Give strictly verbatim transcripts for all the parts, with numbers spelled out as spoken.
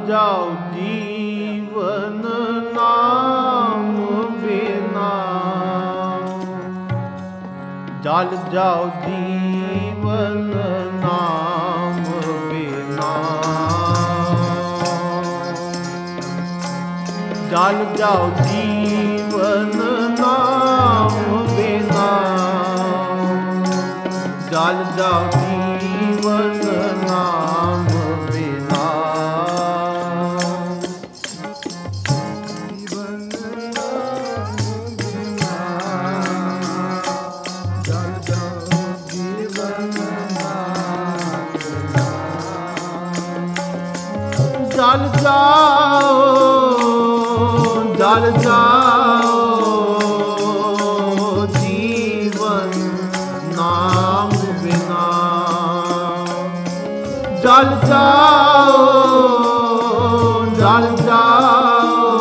ਜਾਓ ਜੀਵਨ ਨਾਮ ਬਿਨਾ, ਜਲ ਜਾਓ ਜੀਵਨ ਨਾਮ ਬਿਨਾ, ਜਲ ਜਾਓ ਜੀਵਨ ਨਾਮ ਬਿਨਾ, ਜਲ ਜਾਓ ਜੀਵਨ ਨਾਮ ਬਿਨਾ, ਜੀਵਨ ਨਾਮ ਬਿਨਾ, ਜਲ ਜਾਓ ਜੀਵਨ ਨਾਮ ਬਿਨਾ, ਜਲ ਜਾਓ ਜਲ ਜਾਓ ਜੀਵਨ ਨਾਮ ਬਿਨਾ, ਜਲ ਜਾਓ ਜਲ ਜਾਓ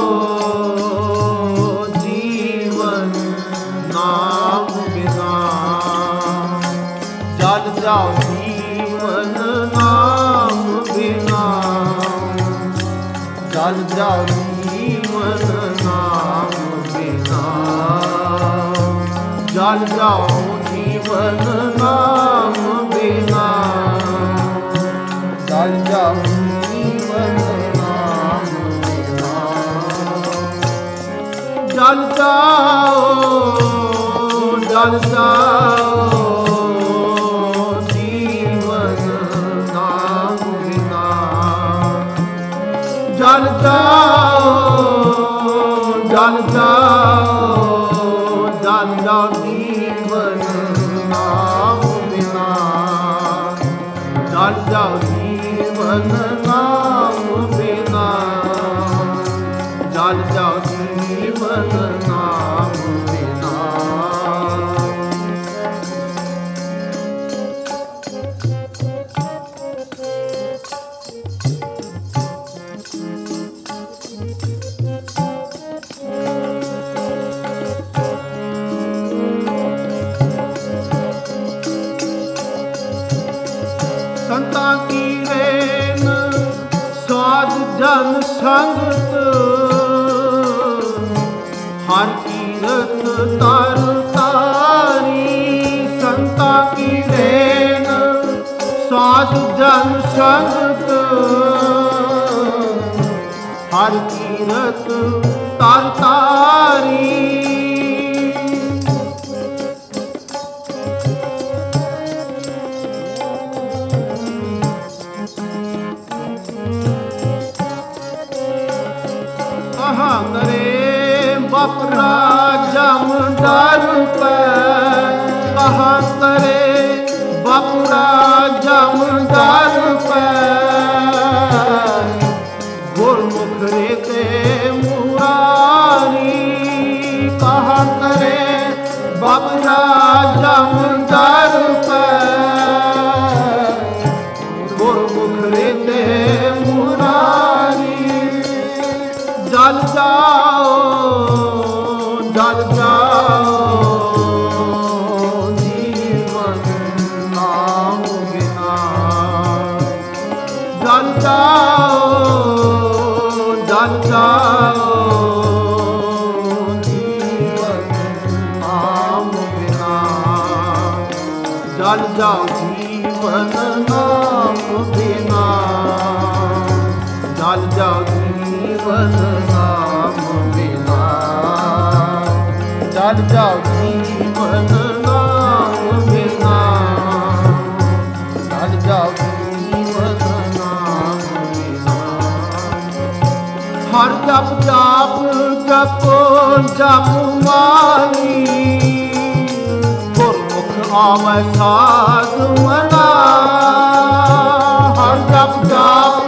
ਜੀਵਨ ਨਾਮ ਬਿਨਾ, ਜਲ ਜਾਓ ਜੀਵਨ ਨਾਮ ਬਿਨਾ, ਜਲ ਜਾਓ ਜੀਵਨ ਨਾਮ ਬਿਨਾ, ਜਲ ਜਾਓ ਜੀਵਨ ਨਾਮ ਬਿਨਾ, ਜਲ ਜਾਓ ਜੀਵਨ ਨਾਮ ਬਿਨਾ, ਜਲ ਜਾਓ ਜਲ ਜਾਓ ਜੀਵਨ ਨਾਮ ਬਿਨਾ, ਜਲ ਜਾਓ ਜਲ ਜਾਓ ਜਲ ਜਾਓ ਜੀਵਨ ਨਾਮ ਬਿਨਾ, ਜਲ ਜਾਓ ਜੀਵਨ ਨਾਮ ਬਿਨਾ, ਜਲ ਜਾਓ ਜੀਵਨ ਨਾਮ ਬਿਨਾ, ਸੰਤਾਂ ਕੀ ਰੇਨ ਸਾਧ ਜਨ ਸੰਗਤ, ਹਰ ਕੀਰਤ ਤਰ ਤਾਰੀ, ਸੰਤਾਂ ਕੀ ਰੇਨ ਸਾਧ ਜਨ ਸੰਗਤ, ਹਰ ਕੀਰਤ ਤਰ ਤਾਰੀ, ਕਰੇ ਬਪਰਾ ਜਮ ਡਰ ਪੈ, ਕਹਾਂ ਕਰੇ ਬਪਰਾ ਜਮ ਡਰ ਪੈ, ਗੁਰਮੁਖ ਰੇ ਤੇ ਮੁਰਾਰੀ, ਕਹਾਂ ਕਰੇ ਬਪਰਾ ਜਮ ਡਰ ਪੈ, ਗੁਰਮੁਖ ਰੇ ਤੇ ਮੁਰਾਰੀ, ਜਲ ਜਾਓ ਜਲ ਜਾਓ ਜੀਵਨ ਨਾਮ ਬਿਨਾ, ਜਲ ਜਾਓ ਜਲ ਜਾਓ ਜੀਵਨ ਨਾਮ ਬਿਨਾ, ਜਲ ਜਾਓ ਜੀਵਨ ਨਾਮ ਬਿਨਾ, ਜਲ ਜਾਓ ਜੀਵਨ ਨਾਮ ਬਿਨਾ, ਜਲ ਜਾਓ ਜੀਵਨ ਨਾਮ ਬਿਨਾ, ਜਲ ਜਾਓ ਜੀਵਨ ਨਾਮ ਬਿਨਾ, ਹਰ ਜਪ ਜਾਪ ਜਪੋ ਜਪ ਮਾਈ, ਗੁਰਮੁਖ ਆਵੈ ਸਾਧ ਮਨਾ, ਹਰ ਜਪ ਜਾਪ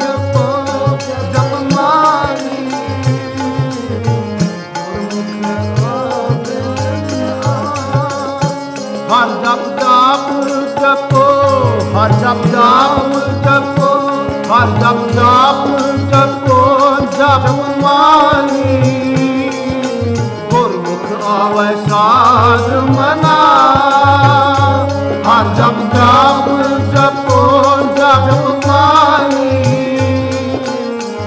ਹਰ ਜਪ ਜਾਪ ਜਪੋ, ਹਰ ਜਪ ਜਾਪ ਜਪੋ, ਹਰ ਜਪ ਜਾਪ ਜਪੋ ਜਪ ਮਾਨੀ, ਗੁਰਮੁਖ ਆਵੈ ਸਾਧ ਮਨਾ, ਹਰ ਜਪ ਜਾਪ ਜਪੋ ਜਪ ਮਾਨੀ,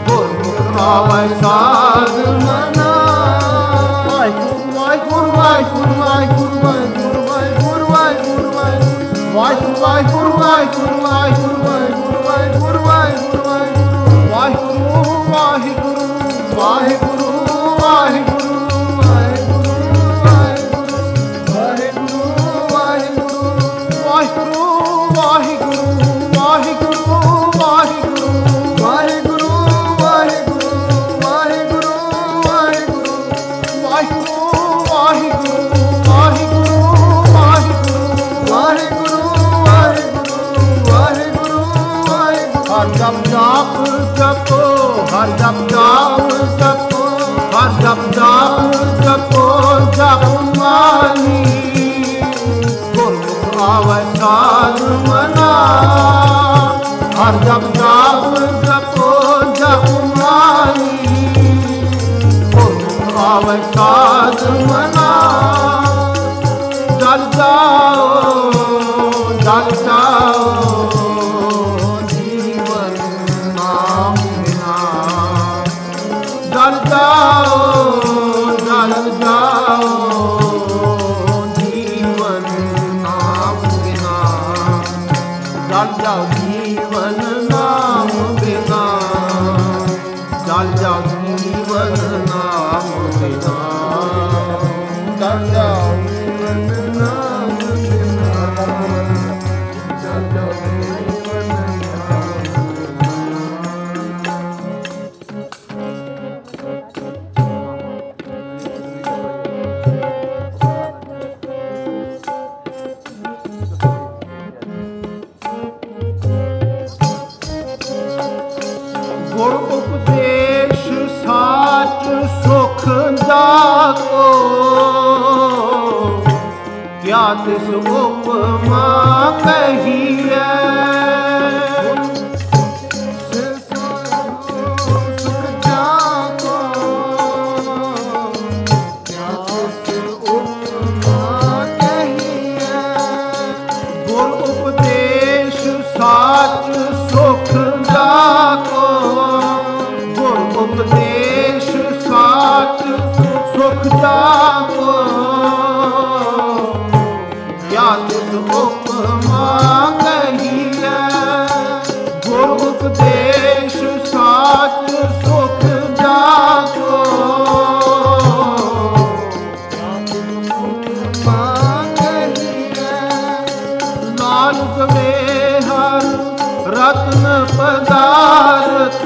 ਆਵੈ ਸਾਧ ਮਨਾ। ਵਾਹਿਗੁਰੂ ਵਾਹਿਗੁਰੂ ਵਾਹਿਗੁਰੂ ਵਾਹਿਗੁਰੂ ਵਾਹਿਗੁਰੂ ਵਾਹਿਗੁਰੂ ਵਾਹਿਗੁਰੂ ਵਾਹਿਗੁਰੂ ਵਾਹਿਗੁਰੂ ਵਾਹਿਗੁਰੂ ਵਾਹਿਗੁਰੂ ਵਾਹਿਗੁਰੂ ਵਾਹਿਗੁਰੂ ਵਾਹਿਗੁਰੂ ਵਾਹਿਗੁਰੂ ਵਾਹਿਗੁਰੂ ਵਾਹਿਗੁਰੂ ਵਾਹਿਗੁਰੂ ਹਰ ਜਪ ਜਾਪ ਜਪੋ, ਹਰ ਜਪ ਜਾਪ ਜਪੋ, ਜਪ ਮਾਨੀ ਗੁਰਮੁਖ ਆਵੈ ਸਾਧ ਮਨਾ। ਹਰ ਜਪ ਜਾਪ ਜਪੋ, ਜਪ ਮਾਨੀ ਗੁਰਮੁਖ ਆਵੈ ਸਾਧ ਮਨਾ। ਜਲ ਜਾਓ ਜਲ ਜਾਓ ਜਲ ਜਾਓ ਜਲ ਜਾਓ ਜੀਵਨ ਨਾਮ ਬਿਨਾ। ਜਲ ਜਾਓ ਜੀਵਨ ਨਾਮ ਬਿਨਾ। ਜਲ ਜਾਓ ਜੀਵਨ ਨਾਮ ਬਿਨਾ। ਜਲ ਜਾਓ ਜੀਵਨ ਨਾਮ ਬਿਨਾ। ਜਲ ਜਾਓ ਜੀਵਨ ਨਾਮ ਗੁਰ ਉਪਦੇਸ਼ ਸਾਚ ਸੁਖ ਜਾਗੋ। ਕਿਆ ਤਿਸ ਉਪਮਾ ਕਹੀਐ। ਸੁਖ ਜਾਗੋ ਕਿਆ ਤਿਸ ਉਪਮਾ ਕਹੀਐ। ਗੁਰ ਉਪਦੇਸ਼ ਸਾਚ ਸੁਖ ਜਾਗੋ। ਗੁਰ ਉਪਦੇਸ਼ ਸਾਚ ਸੁਖ ਜਾਗੋ। ਕਿਆ ਤਿਸ ਉਪਮਾ ਕਹੀਐ। ਗੁਰ ਉਪਦੇਸ਼ ਸਾਚ ਸੁਖ ਜਾਗੋ। ਉਪਮਾ ਕਹੀਐ। ਨਾਨਕ ਵੇ ਹਰ ਰਤਨ ਪਦਾਰਥ।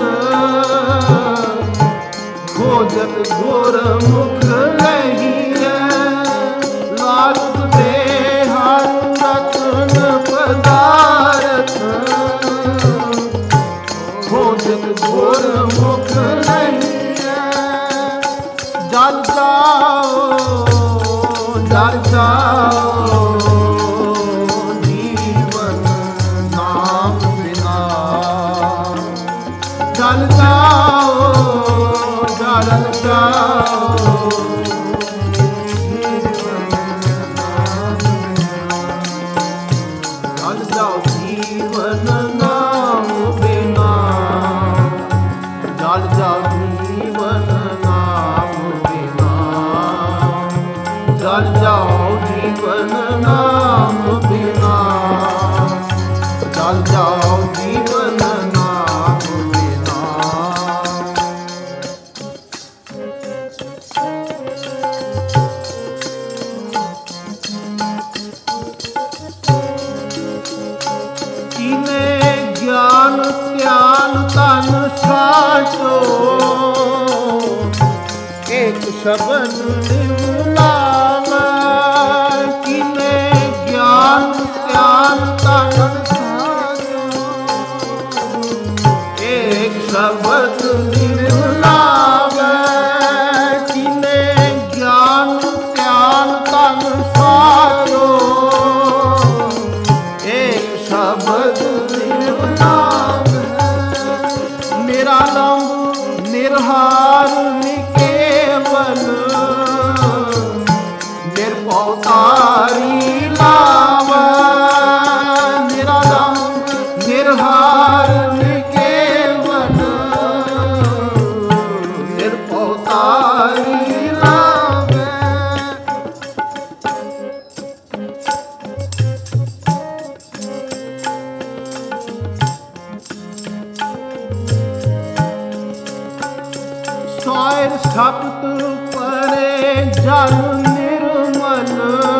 ਖੋਜਤ ਗੁਰਮੁਖ ਰਹੀਐ। ਨਾਨਕ ਦੇ ਹਰ ਰਤਨ ਪਦਾਰਥ। ਖੋਜਤ ਗੁਰਮੁਖ ਰਹੀਐ। ਜਲ ਜਾਓ ਜਲ ਜਾਓ ਜੀਵਨ ਨਾਮ ਬਿਨਾ। ਜਲ ਜਾਓ ਜਲ ਜਾਓ ਜਲ ਜਾਓ ਜੀਵਨ ਨਾਮ ਬਿਨਾ। ਜਲ ਜਾਓ ਜੀਵਨ ਨਾਮ ਬਿਨਾ। ਜਲ ਜਾਓ ਜੀਵਨ ਨਾਮ ਬਿਨਾ। ਜਲ ਜਾਓ ਜੀਵਨ ਨਾਮ ਬਿਨਾ। ਕੀਨੇ ਗਿਆਨ ਧਿਆਨ ਤਨ ਸਾਚੋ। ਏਕ ਸ਼ਬਦ ਨਿਮਲਾਵੈ। ਕੀਨੇ ਗਿਆਨ ਧਿਆਨ ਤਨ ਸਾਚੋ। ਏਕ ਸ਼ਬਦ ਨਿਮਲਾਵੈ। ਕੀਨੇ ਗਿਆਨ ਧਿਆਨ ਤਨ ਸਾਚੋ। ਏਕ ਸ਼ਬਦ ਨਿਮਲਾਵੈ। ਮੇਰਾ ਲੰਬ ਨਿਰਹਾਰ ਨਿਕੇਵਲ। ਨਿਰਭਉ ਤਾਰੀ ਲਾਵੈ। ਮੇਰਾ ਲੰਬ ਨਿਰਹਾਰ ਨਿਕੇਵਲ। ਸੋਇਰ ਸਪਤ ਪਰੇ ਜਲ ਨਿਰਮਲ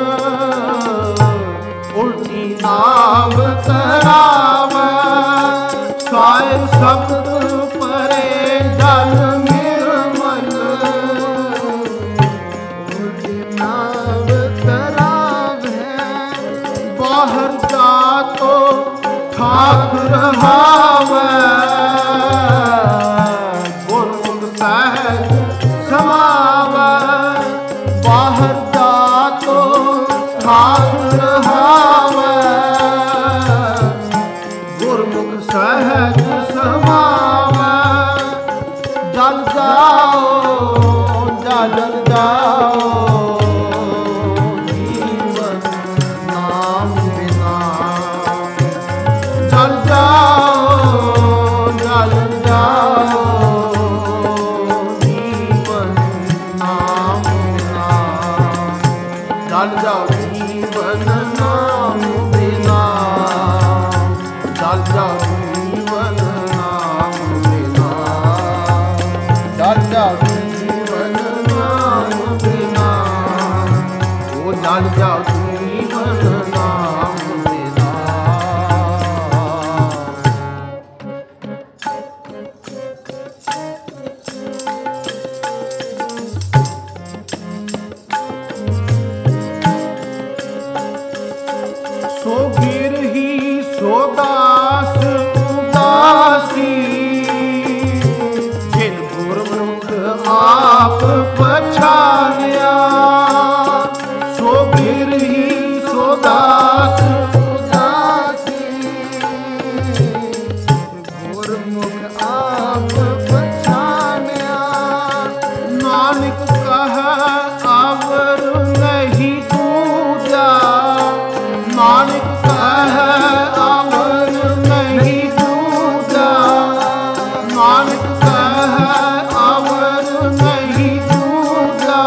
ਉਲਟੀ ਨਾਵ ਤਰਾਵੈ ਸੋਇਰ ਸਪਤ ਪਰੇ ਜਲ ਨਿਰਮਲ ਉਲਟੀ ਨਾਵ ਤਰਾਵੈ ਬਾਹਰ ਜਾਤੋ ਠਾਕ ਰਹਾਵੈ ਬਾਹਰ ਜਾਤੋ ਠਾਕ ਰਹਾਵੈ ਗੁਰਮੁਖ ਸਹਿਜ ਸਮਾਵੈ ਜਲ ਜਾਓ ਜਲ ਜਾਓ ਜੀਵਨ ਨਾਮ ਬਿਨਾ ਜਲ ਜਾਓ ਜਲ ਜਾਓ ਜਲ ਜਾਓ ਜੀਵਨ ਨਾਮ ਬਿਨਾ ਜਲ ਜਾਓ ਜੀਵਨ ਨਾਮ ਬਿਨਾ ਜਲ ਜਾਓ ਜੀਵਨ ਨਾਮ ਬਿਨਾ ਉਹ ਜਲ ਜਾਓ ਜੀਵਨ ਨਾਮ ਬਿਨਾ ਸੋ ਗਿਰਹੀ ਸੋ ਦਾਸ ਉਦਾਸੀ ਜਿਨ ਗੁਰਮੁਖ ਆਪ ਪਛਾਨਿਆ ਸੋ ਗਿਰਹੀ ਸੋ ਦਾਸ ਉਦਾਸੀ ਗੁਰਮੁਖ ਆਪ ਪਛਾਨਿਆ ਨਾਨਕ ਕਹੈ ਆਵਰ ਨਹੀਂ ਦੂਜਾ ਨਾਨਕ ਕਹੈ ਆਵਰ ਨਹੀਂ ਦੂਜਾ ਨਾਨਕ ਕਹੈ ਆਵਰ ਨਹੀਂ ਦੂਜਾ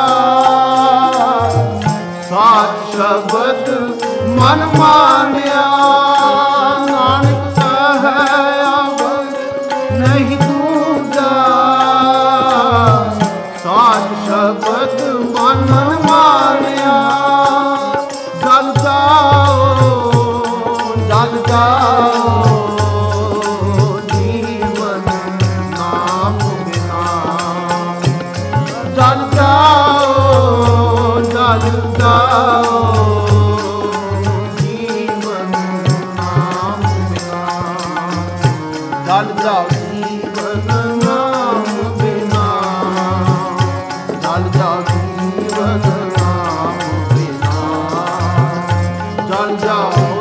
ਸਾਚ ਸ਼ਬਦ ਮਨ ਮਾਨਿਆ ਨਾਨਕ ਕਹੈ ਆਵਰ ਨਹੀਂ ਦੂਜਾ ਸਾਚ ਸ਼ਬਦ ਮਨ ਮਾਨਿਆ ਜਲ ਜਾਓ ਜਲ ਜਾਓ ਜੀਵਨ ਨਾਮ ਬਿਨਾ ਜਲ ਜਾਓ ਜਲ ਜਾਓ ਜੀਵਨ ਨਾਮ ਬਿਨਾ ਜਲ ਜਾਓ ਜੀਵਨ ਨਾਮ ਬਿਨਾ ਜਲ ਜਾਓ ਜੀਵਨ ਨਾਮ ਬਿਨਾ ਜਲ ਜਾਓ